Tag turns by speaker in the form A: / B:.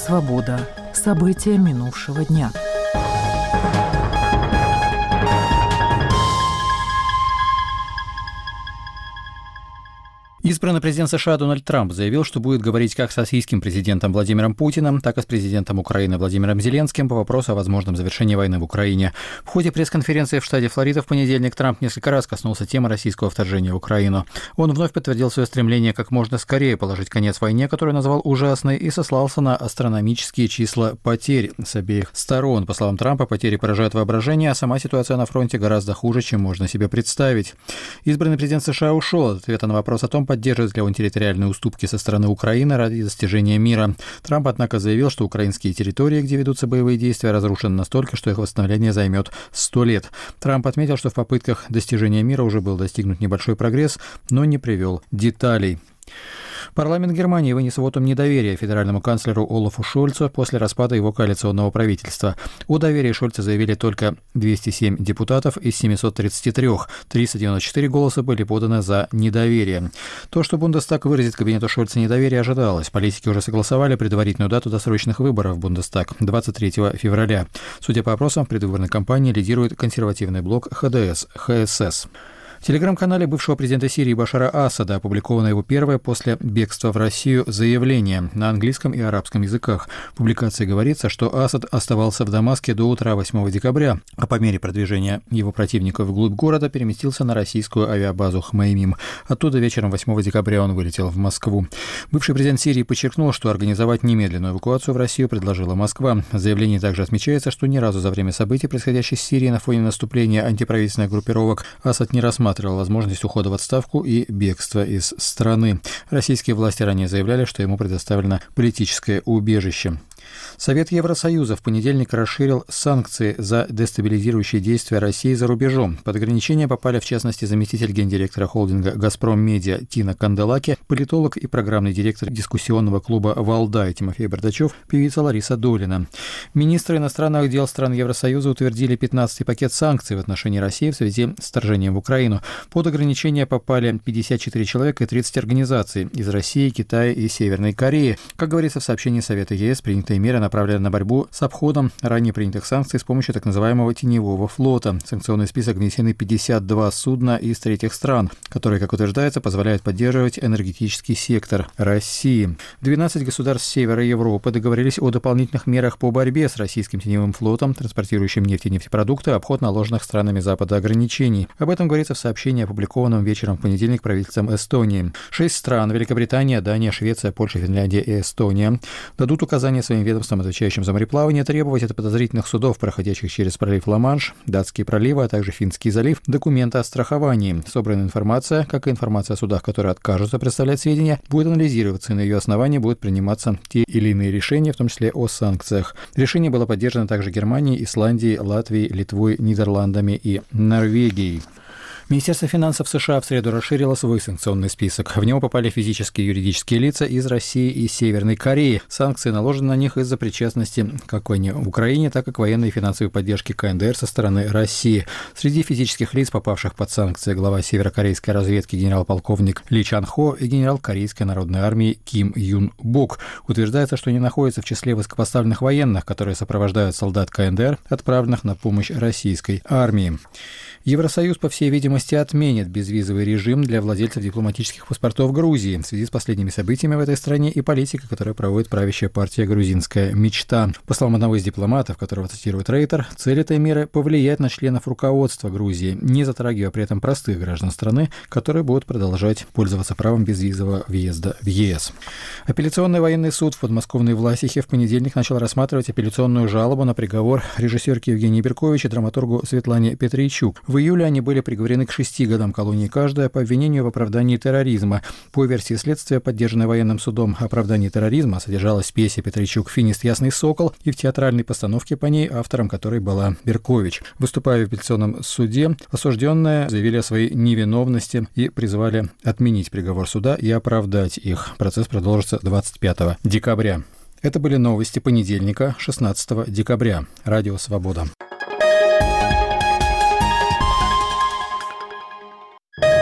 A: «Свобода». События минувшего дня.
B: Избранный президент США Дональд Трамп заявил, что будет говорить как с российским президентом Владимиром Путиным, так и с президентом Украины Владимиром Зеленским по вопросу о возможном завершении войны в Украине. В ходе пресс-конференции в штате Флорида в понедельник Трамп несколько раз коснулся темы российского вторжения в Украину. Он вновь подтвердил свое стремление как можно скорее положить конец войне, которую назвал ужасной, и сослался на астрономические числа потерь с обеих сторон. По словам Трампа, потери поражают воображение, а сама ситуация на фронте гораздо хуже, чем можно себе представить. Избранный президент США ушел от ответа на вопрос о том, поддерживает ли он территориальные уступки со стороны Украины ради достижения мира. Трамп, однако, заявил, что украинские территории, где ведутся боевые действия, разрушены настолько, что их восстановление займет 100 лет. Трамп отметил, что в попытках достижения мира уже был достигнут небольшой прогресс, но не привел деталей. Парламент Германии вынес вотум недоверия федеральному канцлеру Олафу Шольцу после распада его коалиционного правительства. О доверии Шольца заявили только 207 депутатов из 733. 394 голоса были поданы за недоверие. То, что Бундестаг выразит кабинету Шольца недоверие, ожидалось. Политики уже согласовали предварительную дату досрочных выборов в Бундестаг – 23 февраля. Судя по опросам, в предвыборной кампании лидирует консервативный блок ХДС. В телеграм-канале бывшего президента Сирии Башара Асада опубликовано его первое после бегства в Россию заявление на английском и арабском языках. В публикации говорится, что Асад оставался в Дамаске до утра 8 декабря, а по мере продвижения его противников вглубь города переместился на российскую авиабазу Хмеймим. Оттуда вечером 8 декабря он вылетел в Москву. Бывший президент Сирии подчеркнул, что организовать немедленную эвакуацию в Россию предложила Москва. В заявлении также отмечается, что ни разу за время событий, происходящих в Сирии на фоне наступления антиправительственных группировок, Асад не рассматривал возможность ухода в отставку и бегства из страны. Российские власти ранее заявляли, что ему предоставлено политическое убежище. Совет Евросоюза в понедельник расширил санкции за дестабилизирующие действия России за рубежом. Под ограничения попали, в частности, заместитель гендиректора холдинга «Газпром Медиа» Тина Канделаки, политолог и программный директор дискуссионного клуба «Валдай» Тимофей Бардачев, певица Лариса Долина. Министры иностранных дел стран Евросоюза утвердили 15-й пакет санкций в отношении России в связи с вторжением в Украину. Под ограничения попали 54 человека и 30 организаций из России, Китая и Северной Кореи. Как говорится в сообщении Совета ЕС, принятые меры направлены на борьбу с обходом ранее принятых санкций с помощью так называемого теневого флота. В санкционный список внесены 52 судна из третьих стран, которые, как утверждается, позволяют поддерживать энергетический сектор России. 12 государств Севера Европы договорились о дополнительных мерах по борьбе с российским теневым флотом, транспортирующим нефть и нефтепродукты, обход наложенных странами Запада ограничений. Об этом говорится в сообщении, опубликованном вечером в понедельник правительством Эстонии. 6 стран – Великобритания, Дания, Швеция, Польша, Финляндия и Эстония – дадут указания своим ведомствам, отвечающим за мореплавание, требовать от подозрительных судов, проходящих через пролив Ла-Манш, Датские проливы, а также Финский залив, документы о страховании. Собранная информация, как и информация о судах, которые откажутся представлять сведения, будет анализироваться, и на ее основании будут приниматься те или иные решения, в том числе о санкциях. Решение было поддержано также Германией, Исландией, Латвией, Литвой, Нидерландами и Норвегией. Министерство финансов США в среду расширило свой санкционный список. В него попали физические и юридические лица из России и Северной Кореи. Санкции наложены на них из-за причастности как к войне в Украине, так и к военной и финансовой поддержке КНДР со стороны России. Среди физических лиц, попавших под санкции, глава северокорейской разведки генерал-полковник Ли Чан Хо и генерал Корейской народной армии Ким Юн Бок. Утверждается, что они находятся в числе высокопоставленных военных, которые сопровождают солдат КНДР, отправленных на помощь российской армии. Евросоюз, по всей видимости, отменит безвизовый режим для владельцев дипломатических паспортов Грузии в связи с последними событиями в этой стране и политикой, которую проводит правящая партия «Грузинская мечта». По словам одного из дипломатов, которого цитирует Рейтер, цель этой меры – повлиять на членов руководства Грузии, не затрагивая при этом простых граждан страны, которые будут продолжать пользоваться правом безвизового въезда в ЕС. Апелляционный военный суд в подмосковной Власихе в понедельник начал рассматривать апелляционную жалобу на приговор режиссерке Евгении Беркович и драматургу Светлане Петрийчук. В июле они были приговорены к 6 годам колонии каждая по обвинению в оправдании терроризма. По версии следствия, поддержанной военным судом, оправдание терроризма содержалось в пьесе Петрийчук «Финист. Ясный сокол» и в театральной постановке по ней, автором которой была Беркович. Выступая в апелляционном суде, осужденные заявили о своей невиновности и призывали отменить приговор суда и оправдать их. Процесс продолжится 25 декабря. Это были новости понедельника, 16 декабря. Радио «Свобода».